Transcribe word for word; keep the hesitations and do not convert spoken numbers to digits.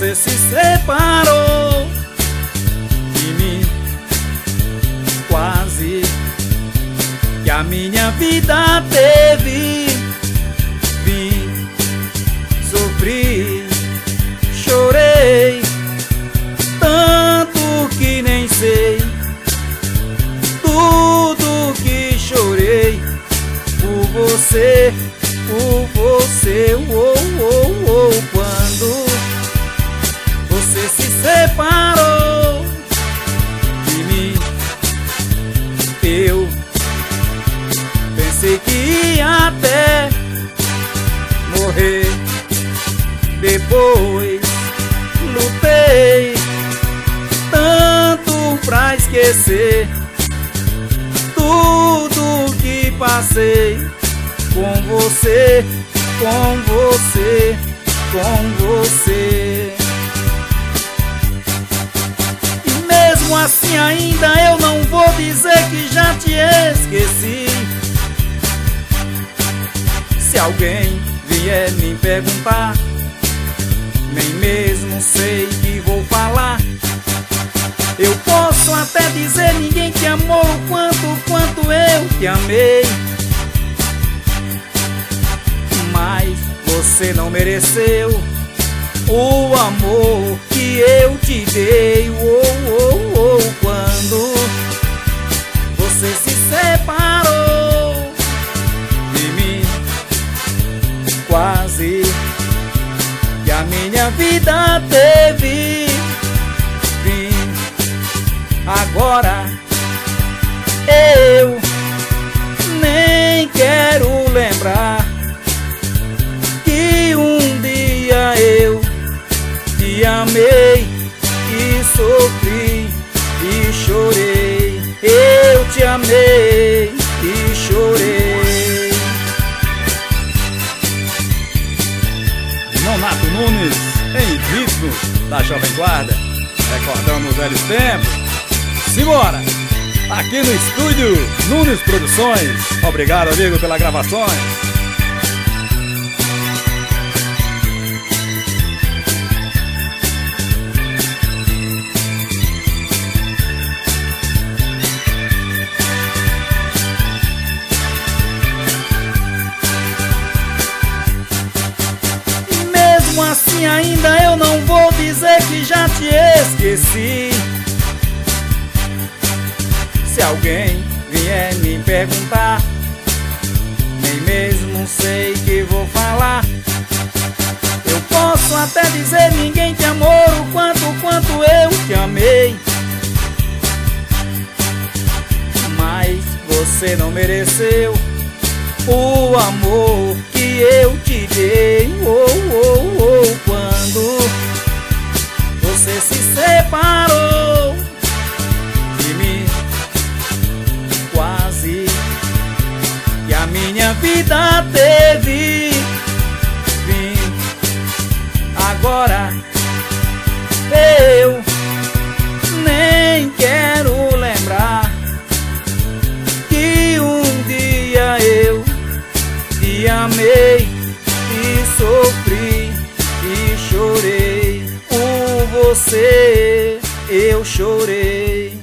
você se separou de mim. Quase que a minha vida teve fim. Sofri, chorei tanto que nem sei tudo que chorei por você, por você. Oh, oh, oh. Quando você se separou de mim, eu pensei que ia até morrer. Depois lutei tanto pra esquecer tudo que passei com você, com você, com você. E mesmo assim ainda eu não vou dizer que já te esqueci. Se alguém vier me perguntar, nem mesmo sei que vou falar. Eu posso até dizer: ninguém te amou o quanto, quanto eu te amei. Mas você não mereceu o amor que eu te dei. Oh, oh, oh. Quando você se separou de mim, quase que a minha vida teve fim. Agora eu nem quero lembrar que um dia eu te amei e sofri e chorei. Eu te amei e chorei. Nonato Nunes, em ritmo da Jovem Guarda, recordando os velhos tempos. Simbora! Aqui no estúdio Nunes Produções. Obrigado, amigo, pelas gravações. Mesmo assim ainda eu não vou dizer que já te esqueci. Se alguém vier me perguntar, nem mesmo sei que vou falar. Eu posso até dizer: ninguém te amou o quanto, quanto eu te amei. Mas você não mereceu o amor que eu te dei. Oh, oh, oh. Quando você se separou de mim, quase que a minha vida teve fim. Agora eu nem quero lembrar que um dia eu te amei e sofri e chorei por você. Eu chorei.